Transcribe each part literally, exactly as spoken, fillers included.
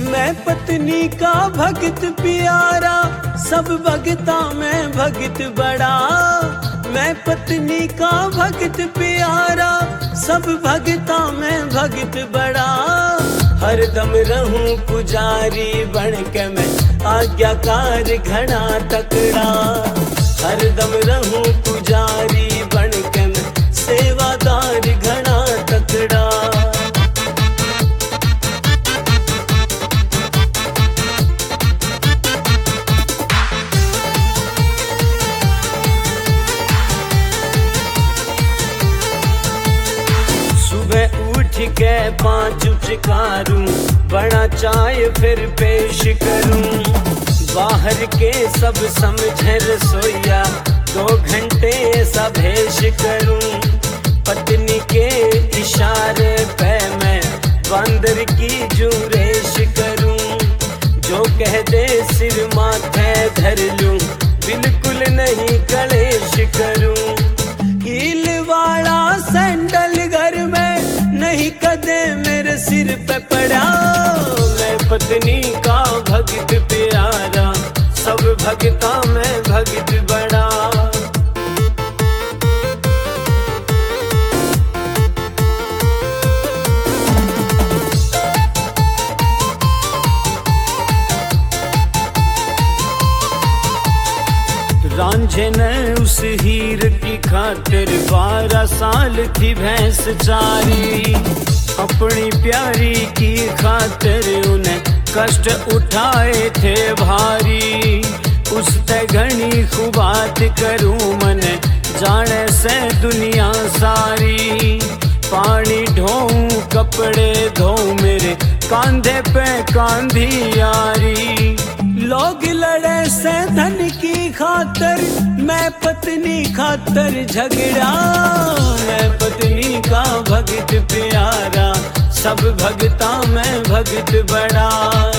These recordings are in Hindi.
मैं पत्नी का भगत प्यारा, सब भगता में भगत बड़ा। मैं पत्नी का भगत प्यारा, सब भगता में भगत बड़ा। हरदम रहूं पुजारी बन के मैं, आज्ञाकार घना तकड़ा। हरदम रहूं पुजारी बन के मैं, सेवादार घना तकड़ा। उठ के पांच उपकारूं, बड़ा चाय फिर पेश करूं। बाहर के सब समझे रसोइया, दो घंटे ऐसा भेष करूं। पत्नी के इशारे पे मैं, बंदर की जुरेश करूं। जो कह दे सिर माथे धर लूं, बिल्कुल नहीं कलेश करूं। हील वाला सैंडल घर में नहीं कदे मेरे सिर पे पड़ा। मैं पत्नी का भगत प्यारा, सब भगता में भगत बड़ा। रांझे ने उस हीर की खातिर, बारह साल की भैंस चारी। अपनी प्यारी की खातिर उन्हें कष्ट उठाए थे भारी। उस ते घनी खुबात करूं मन, जाने से दुनिया सारी। पानी ढोऊं कपड़े धोऊं, मेरे कांधे पे कांधी यारी। लोग लड़े से धन की खातर, मैं पत्नी खातर झगड़ा। मैं पत्नी का भगत प्यारा, सब भगता में भगत बड़ा।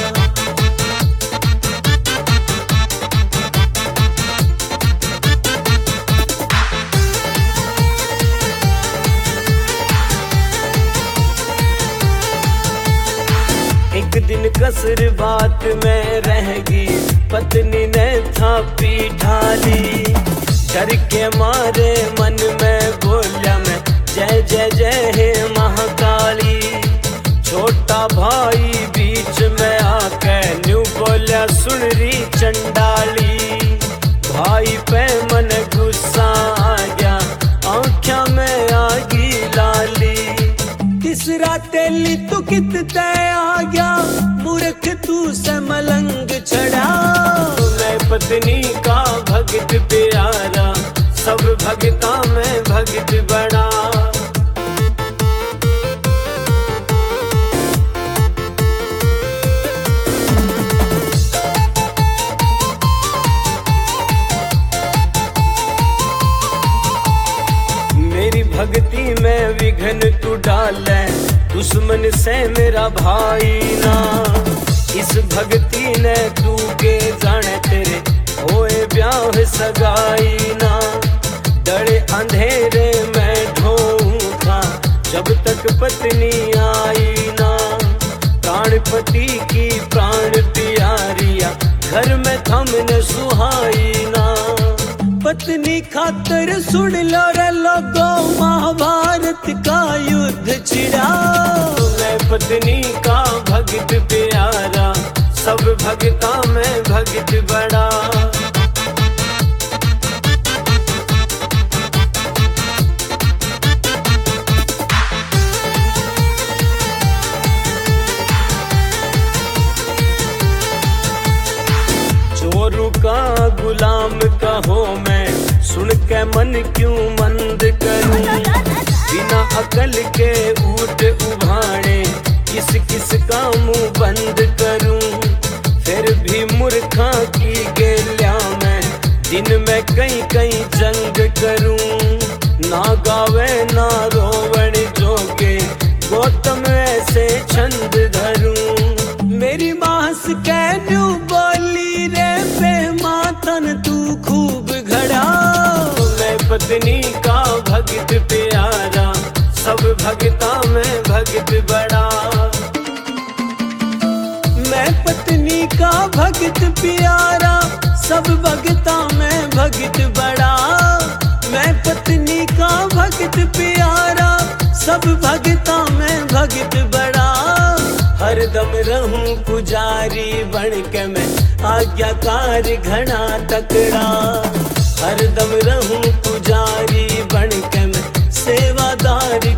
एक दिन कसर बात में रहेगी, पत्नी ने थापी ढाली। डर के मारे मन में बोला मैं, जय जय जय हे महाकाली। छोटा भाई बीच में आके न्यू बोला, सुन री चंडाली। भाई पे मन गुस्सा आ गया, आँखों में आगी लाली। तीसरा तेली तू कित तय आ गया, मूर्ख तू से मलंग चढ़ा। मैं पत्नी का भगत प्यारा, सब भगता में भगत बड़ा। मेरी भक्ति में विघ्न तू डाले, दुश्मन से मेरा भाई ना। इस भक्ति ने तू के जाने तेरे, होए ब्याह सगाई ना। डरे अंधेरे में ढोऊंगा, जब तक पत्नी आई ना। प्राणपति की प्राण प्यारिया, घर में थमने सुहाई ना। पत्नी खातर सुन लो रे लोगो, महाभारत का युद्ध छिड़ा। मैं पत्नी का भगत प्यारा, सब भगता में भगत बड़ा। चोरू का गुलाम कहो मैं, सुन के मन क्यों मंद करूं। बिना अकल के ऊट उभाड़े, किस किस का मुंह बंद करूं। फिर भी मूर्खा की गेल्या में, दिन में कई कई जंग करूं। ना गावे ना रोवण जोगे, गौतम ऐसे छंद धरूं। मेरी मास कैन्यू बोली रे, बेमातन तू खूब घड़ा। मैं पत्नी का भगत प्यारा, सब भगता में भगत बड़ा। मैं भगत प्यारा, सब भगता में भगत बड़ा। मैं पत्नी का भगत प्यारा, सब भगता में भगत बड़ा। हरदम रहूं पुजारी बन के मैं, आज्ञाकार घना तकड़ा। हरदम रहूं पुजारी बन के मैं, सेवादार